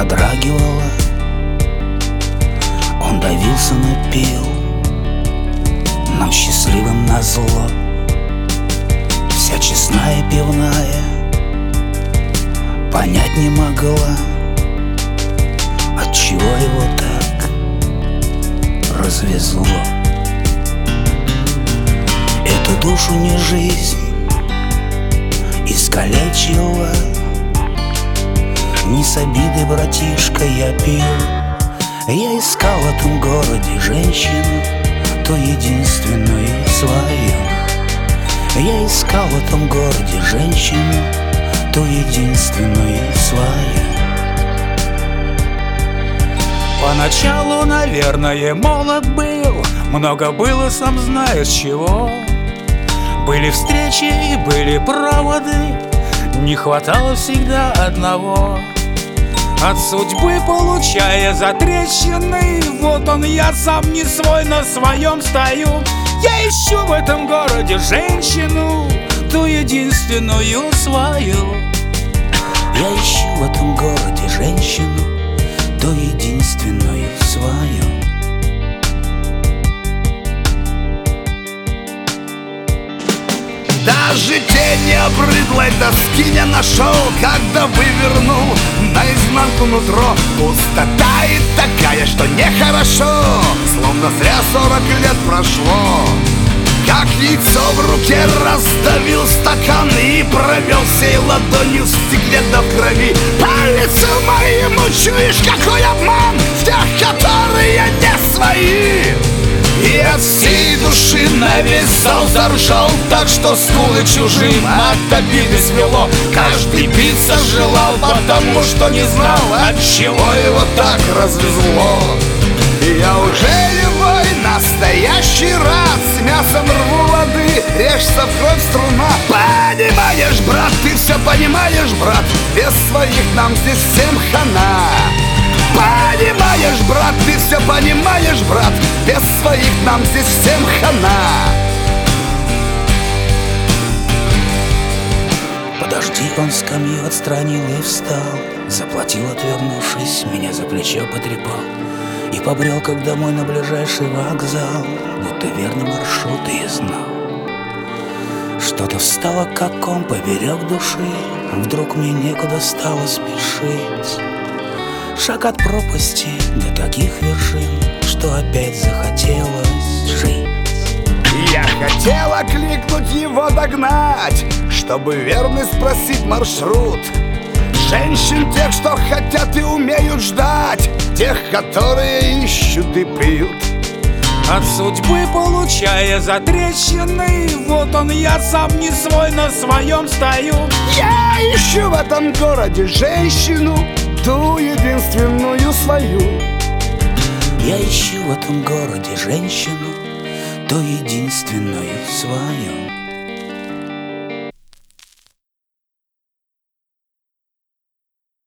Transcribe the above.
подрагивала. Он давился, но пил нам счастливым назло. Вся честная пивная понять не могла, отчего его так развезло. Эту душу не жизнь искалечила. Не с обиды, братишка, я пил. Я искал в этом городе женщину, ту единственную свою. Я искал в этом городе женщину, ту единственную свою. Поначалу, наверное, молод был, много было, сам знаешь чего. Были встречи и были проводы, не хватало всегда одного. От судьбы получая затрещины, вот он я сам не свой, на своем стою. Я ищу в этом городе женщину, ту единственную свою. Я ищу в этом городе женщину, ту единственную свою. Даже тень обрыдлой доски не нашел, когда вывернул наизнанку нутро. Пустота и такая, что нехорошо, словно зря 40 лет прошло. Как яйцо в руке раздавил стакан и провел всей ладонью в стекле до крови. По лицу моему чуешь, какой обман в тех, которые не свои. И от всей души на весь зал заржал, так что скулы чужим от обиды свело. Каждый биться желал, потому что не знал, от чего его так развезло. И я уже любой настоящий рад, с мясом рву воды, режься в кровь струна. Понимаешь, брат, ты все понимаешь, брат, без своих нам здесь всем хана. Понимаешь, брат, ты все понимаешь, брат, без своих нам здесь всем хана. Подожди, он скамью отстранил и встал, заплатил, отвернувшись, меня за плечо потрепал и побрел, как домой на ближайший вокзал, будто верный маршрут и знал. Что-то встало, как ком поперек души, вдруг мне некуда стало спешить. Шаг от пропасти до таких вершин, что опять захотелось жить. Я хотел окликнуть его, догнать, чтобы верно спросить маршрут. Женщин тех, что хотят и умеют ждать, тех, которые ищут и пьют. От судьбы получая затрещины, вот он я сам не свой, на своем стою. Я ищу в этом городе женщину, ту единственную свою. Я ищу в этом городе женщину, ту единственную свою.